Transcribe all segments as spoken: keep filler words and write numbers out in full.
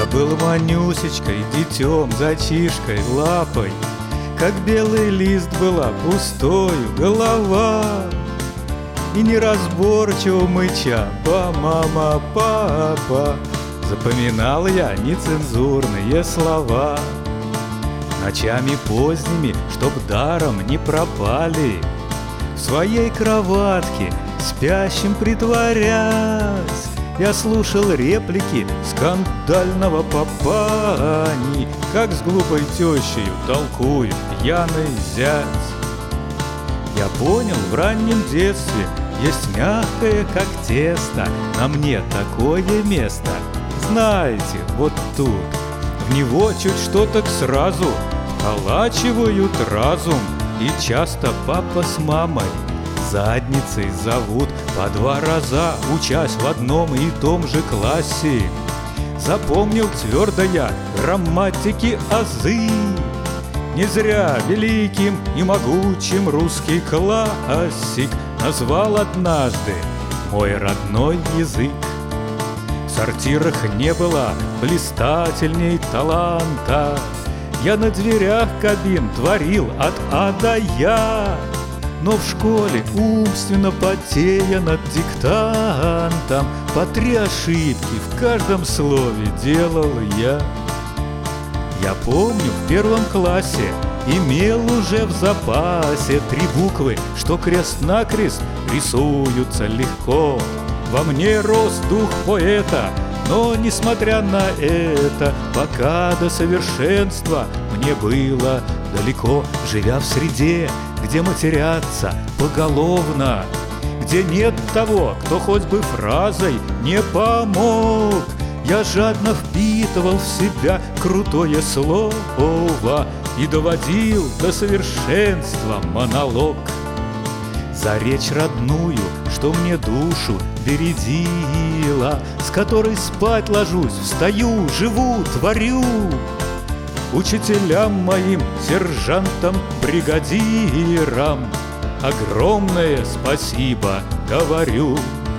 был манюсечкой, детем, зайчишкой, лапой, как белый лист была пустою голова, и неразборчиво мыча «па, мама, папа» запоминал я нецензурные слова. Ночами поздними, чтоб даром не пропали, в своей кроватке спящим притворясь, я слушал реплики скандального папани, как с глупой тещею толкует пьяный зять. Я понял в раннем детстве, есть мягкое, как тесто, на мне такое место. Знаете, вот тут, в него чуть что так сразу вколачивают разум, и часто папа с мамой задницей зовут по два раза, учась в одном и том же классе. Запомнил твердо я грамматики азы, не зря великим и могучим русский классик назвал однажды мой родной язык. В сортирах не было блистательней таланта, я на дверях кабин творил от А до Я. Но в школе, умственно потея над диктантом, по три ошибки в каждом слове делал я. Я помню, в первом классе имел уже в запасе три буквы, что крест-накрест рисуются легко. Во мне рос дух поэта, но, несмотря на это, пока до совершенства мне было далеко, живя в среде, где матерятся поголовно, где нет того, кто хоть бы фразой не помог. Я жадно впитывал в себя крутое слово и доводил до совершенства монолог. За речь родную, что мне душу бередила, с которой спать ложусь, встаю, живу, творю, учителям моим, сержантам, бригадирам огромное спасибо говорю.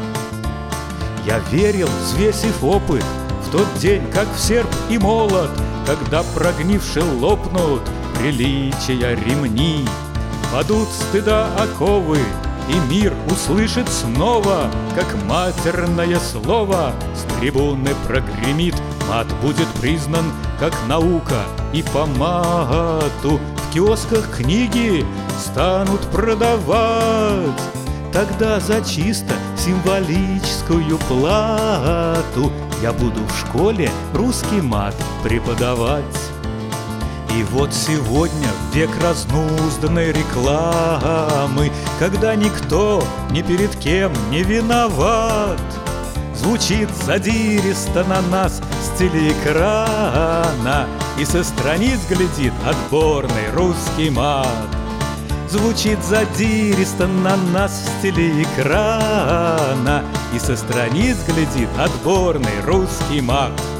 Я верил, взвесив опыт, в тот день, как в серп и молот, когда прогнившие лопнут приличия ремни, падут стыда оковы, и мир услышит снова, как матерное слово с трибуны прогремит. Мат будет признан как наука, и по мату в киосках книги станут продавать. Тогда за чисто символическую плату я буду в школе русский мат преподавать. И вот сегодня, в век разнузданной рекламы, когда никто ни перед кем не виноват, звучит задиристо на нас с телеэкрана, и со страниц глядит отборный русский мат. Звучит задиристо на нас с телеэкрана, и со страниц глядит отборный русский мат.